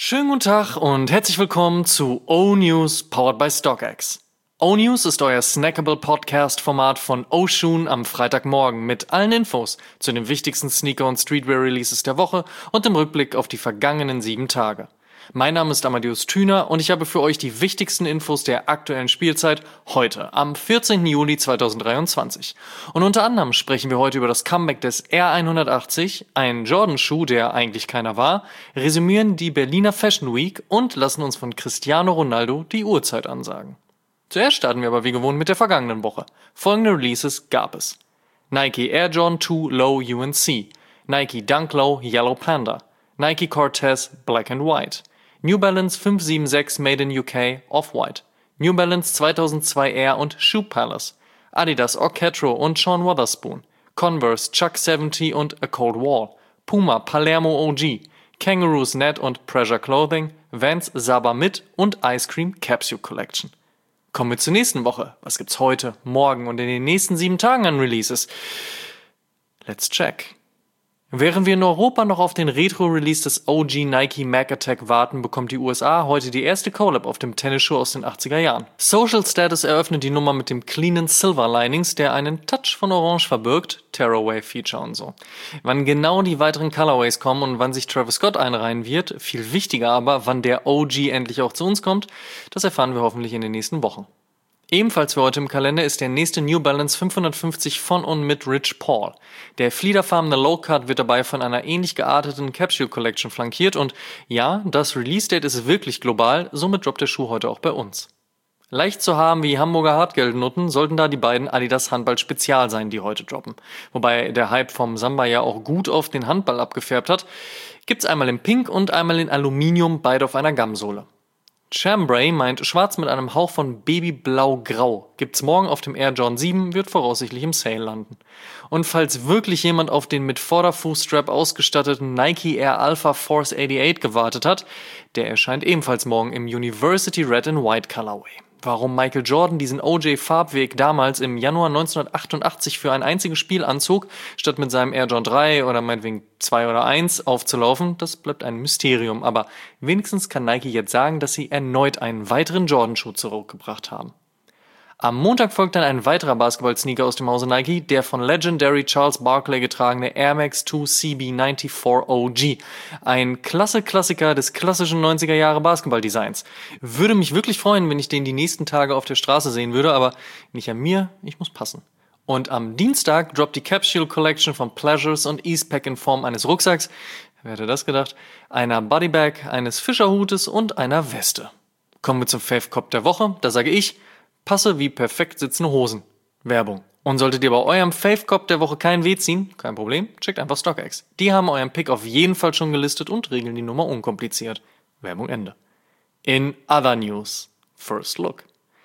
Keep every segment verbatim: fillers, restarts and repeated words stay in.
Schönen guten Tag und herzlich willkommen zu O-News powered by StockX. O-News ist euer snackable Podcast-Format von Oshun am Freitagmorgen mit allen Infos zu den wichtigsten Sneaker- und Streetwear-Releases der Woche und dem Rückblick auf die vergangenen sieben Tage. Mein Name ist Amadeus Thüner und ich habe für euch die wichtigsten Infos der aktuellen Spielzeit heute, am vierzehnten Juli zweitausenddreiundzwanzig. Und unter anderem sprechen wir heute über das Comeback des R hundertachtzig, einen Jordan-Schuh, der eigentlich keiner war, resümieren die Berliner Fashion Week und lassen uns von Cristiano Ronaldo die Uhrzeit ansagen. Zuerst starten wir aber wie gewohnt mit der vergangenen Woche. Folgende Releases gab es: Nike Air Jordan zwei Low U N C, Nike Dunk Low Yellow Panda, Nike Cortez Black and White, New Balance fünf sieben sechs Made in U K Off-White, New Balance zweitausendzwei Air und Shoe Palace, Adidas Orchetro und Sean Wotherspoon, Converse Chuck siebzig und A Cold Wall, Puma Palermo O G, Kangaroos Net und Pressure Clothing, Vans Saba Mid und Ice Cream Capsule Collection. Kommen wir zur nächsten Woche. Was gibt's heute, morgen und in den nächsten sieben Tagen an Releases? Let's check. Während wir in Europa noch auf den Retro-Release des O G Nike Mac Attack warten, bekommt die U S A heute die erste Collab auf dem Tennisschuh aus den achtziger Jahren. Social Status eröffnet die Nummer mit dem cleanen Silver Linings, der einen Touch von Orange verbirgt, Tearaway-Feature und so. Wann genau die weiteren Colorways kommen und wann sich Travis Scott einreihen wird, viel wichtiger aber, wann der O G endlich auch zu uns kommt, das erfahren wir hoffentlich in den nächsten Wochen. Ebenfalls für heute im Kalender ist der nächste New Balance fünfhundertfünfzig von und mit Rich Paul. Der fliederfarbene Low-Cut wird dabei von einer ähnlich gearteten Capsule Collection flankiert und ja, das Release-Date ist wirklich global, somit droppt der Schuh heute auch bei uns. Leicht zu haben wie Hamburger Hartgeldnutten sollten da die beiden Adidas Handball Spezial sein, die heute droppen. Wobei der Hype vom Samba ja auch gut auf den Handball abgefärbt hat, gibt's einmal in Pink und einmal in Aluminium, beide auf einer Gumsohle. Chambray meint schwarz mit einem Hauch von Babyblau-Grau. Gibt's morgen auf dem Air Jordan sieben, wird voraussichtlich im Sale landen. Und falls wirklich jemand auf den mit Vorderfußstrap ausgestatteten Nike Air Alpha Force achtundachtzig gewartet hat, der erscheint ebenfalls morgen im University Red and White Colorway. Warum Michael Jordan diesen O J-Farbweg damals im Januar neunzehnhundertachtundachtzig für ein einziges Spiel anzog, statt mit seinem Air Jordan drei oder meinetwegen zwei oder eins aufzulaufen, das bleibt ein Mysterium. Aber wenigstens kann Nike jetzt sagen, dass sie erneut einen weiteren Jordan-Schuh zurückgebracht haben. Am Montag folgt dann ein weiterer Basketball-Sneaker aus dem Hause Nike, der von Legendary Charles Barkley getragene Air Max zwei C B vierundneunzig O G. Ein klasse Klassiker des klassischen neunziger Jahre Basketball-Designs. Würde mich wirklich freuen, wenn ich den die nächsten Tage auf der Straße sehen würde, aber nicht an mir, ich muss passen. Und am Dienstag droppt die Capsule Collection von Pleasures und Eastpak in Form eines Rucksacks, wer hätte das gedacht, einer Bodybag, eines Fischerhutes und einer Weste. Kommen wir zum Fave Cop der Woche, da sage ich: Passe wie perfekt sitzende Hosen. Werbung. Und solltet ihr bei eurem Fave-Cop der Woche keinen Weh ziehen, kein Problem, checkt einfach StockX. Die haben euren Pick auf jeden Fall schon gelistet und regeln die Nummer unkompliziert. Werbung Ende. In other news, first look.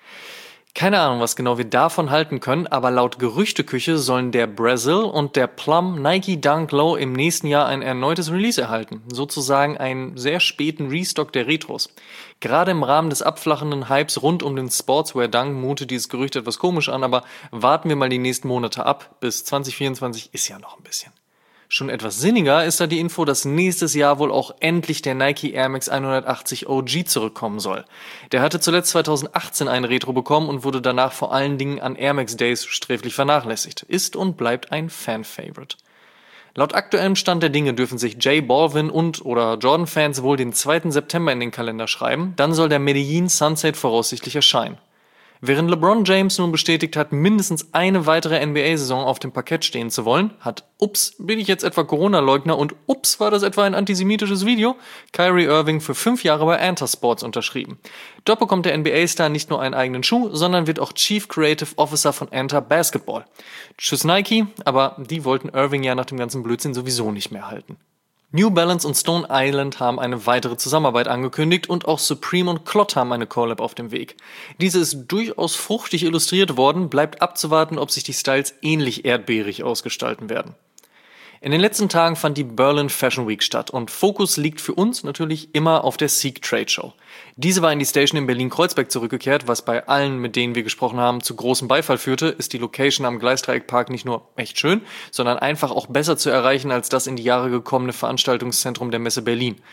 Keine Ahnung, was genau wir davon halten können, aber laut Gerüchteküche sollen der Brazil und der Plum Nike Dunk Low im nächsten Jahr ein erneutes Release erhalten. Sozusagen einen sehr späten Restock der Retros. Gerade im Rahmen des abflachenden Hypes rund um den Sportswear Dunk mutet dieses Gerücht etwas komisch an, aber warten wir mal die nächsten Monate ab. Bis zwanzig vierundzwanzig ist ja noch ein bisschen. Schon etwas sinniger ist da die Info, dass nächstes Jahr wohl auch endlich der Nike Air Max hundertachtzig O G zurückkommen soll. Der hatte zuletzt zweitausendachtzehn einen Retro bekommen und wurde danach vor allen Dingen an Air Max Days sträflich vernachlässigt. Ist und bleibt ein Fan-Favorite. Laut aktuellem Stand der Dinge dürfen sich J Balvin und oder Jordan-Fans wohl den zweiten September in den Kalender schreiben, dann soll der Medellin Sunset voraussichtlich erscheinen. Während LeBron James nun bestätigt hat, mindestens eine weitere N B A-Saison auf dem Parkett stehen zu wollen, hat ups, bin ich jetzt etwa Corona-Leugner und ups, war das etwa ein antisemitisches Video, Kyrie Irving für fünf Jahre bei Anta Sports unterschrieben. Dort bekommt der N B A-Star nicht nur einen eigenen Schuh, sondern wird auch Chief Creative Officer von Anta Basketball. Tschüss Nike, aber die wollten Irving ja nach dem ganzen Blödsinn sowieso nicht mehr halten. New Balance und Stone Island haben eine weitere Zusammenarbeit angekündigt und auch Supreme und Clot haben eine Collab auf dem Weg. Diese ist durchaus fruchtig illustriert worden, bleibt abzuwarten, ob sich die Styles ähnlich erdbeerig ausgestalten werden. In den letzten Tagen fand die Berlin Fashion Week statt und Fokus liegt für uns natürlich immer auf der Seek Trade Show. Diese war in die Station in Berlin-Kreuzberg zurückgekehrt, was bei allen, mit denen wir gesprochen haben, zu großem Beifall führte, ist die Location am Gleisdreieckpark nicht nur echt schön, sondern einfach auch besser zu erreichen als das in die Jahre gekommene Veranstaltungszentrum der Messe Berlin.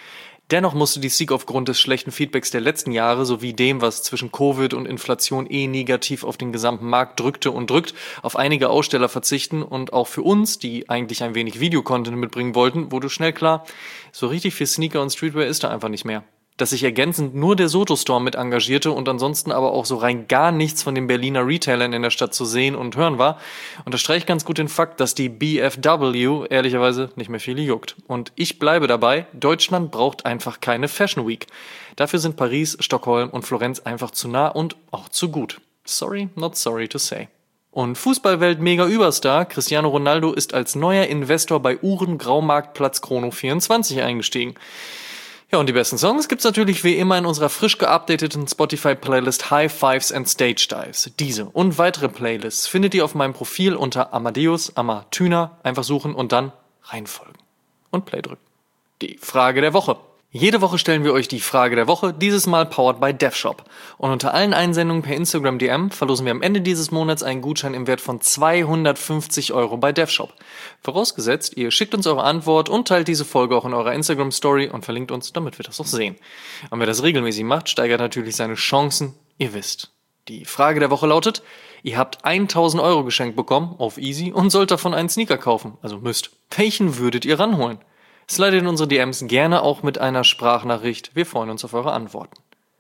Dennoch musste die Sneak aufgrund des schlechten Feedbacks der letzten Jahre sowie dem, was zwischen Covid und Inflation eh negativ auf den gesamten Markt drückte und drückt, auf einige Aussteller verzichten und auch für uns, die eigentlich ein wenig Videocontent mitbringen wollten, wurde schnell klar, so richtig viel Sneaker und Streetwear ist da einfach nicht mehr. Dass sich ergänzend nur der Soto Store mit engagierte und ansonsten aber auch so rein gar nichts von den Berliner Retailern in der Stadt zu sehen und hören war, unterstreicht ganz gut den Fakt, dass die B F W ehrlicherweise nicht mehr viel juckt. Und ich bleibe dabei, Deutschland braucht einfach keine Fashion Week. Dafür sind Paris, Stockholm und Florenz einfach zu nah und auch zu gut. Sorry, not sorry to say. Und Fußballwelt-Mega-Überstar Cristiano Ronaldo ist als neuer Investor bei Uhren Graumarktplatz Chrono vierundzwanzig eingestiegen. Ja, und die besten Songs gibt's natürlich wie immer in unserer frisch geupdateten Spotify-Playlist High Fives and Stage Dives. Diese und weitere Playlists findet ihr auf meinem Profil unter Amadeus Amatüner. Einfach suchen und dann reinfolgen. Und Play drücken. Die Frage der Woche. Jede Woche stellen wir euch die Frage der Woche, dieses Mal powered by DevShop. Und unter allen Einsendungen per Instagram D M verlosen wir am Ende dieses Monats einen Gutschein im Wert von zweihundertfünfzig Euro bei DevShop. Vorausgesetzt, ihr schickt uns eure Antwort und teilt diese Folge auch in eurer Instagram-Story und verlinkt uns, damit wir das auch sehen. Und wer das regelmäßig macht, steigert natürlich seine Chancen, ihr wisst. Die Frage der Woche lautet, ihr habt tausend Euro geschenkt bekommen auf Easy und sollt davon einen Sneaker kaufen, also müsst. Welchen würdet ihr ranholen? Slidet in unsere D Ms gerne auch mit einer Sprachnachricht. Wir freuen uns auf eure Antworten.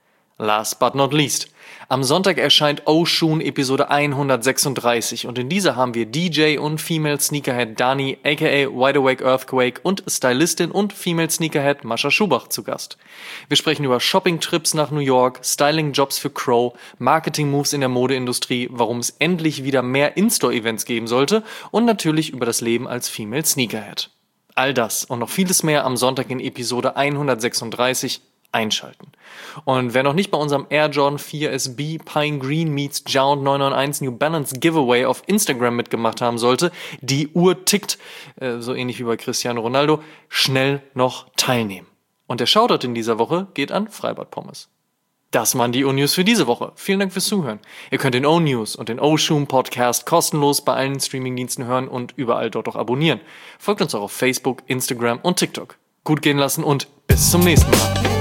Last but not least. Am Sonntag erscheint Oshun Episode hundertsechsunddreißig und in dieser haben wir D J und Female Sneakerhead Dani aka Wide Awake Earthquake und Stylistin und Female Sneakerhead Mascha Schubach zu Gast. Wir sprechen über Shopping-Trips nach New York, Styling-Jobs für Crow, Marketing-Moves in der Modeindustrie, warum es endlich wieder mehr In-Store-Events geben sollte und natürlich über das Leben als Female Sneakerhead. All das und noch vieles mehr am Sonntag in Episode hundertsechsunddreißig einschalten. Und wer noch nicht bei unserem Air Jordan vier S B Pine Green meets Jound neunhundertneunundneunzig New Balance Giveaway auf Instagram mitgemacht haben sollte, die Uhr tickt, äh, so ähnlich wie bei Cristiano Ronaldo, schnell noch teilnehmen. Und der Shoutout in dieser Woche geht an Freibad Pommes. Das waren die O-News für diese Woche. Vielen Dank fürs Zuhören. Ihr könnt den O-News und den Oshun Podcast kostenlos bei allen Streamingdiensten hören und überall dort auch abonnieren. Folgt uns auch auf Facebook, Instagram und TikTok. Gut gehen lassen und bis zum nächsten Mal.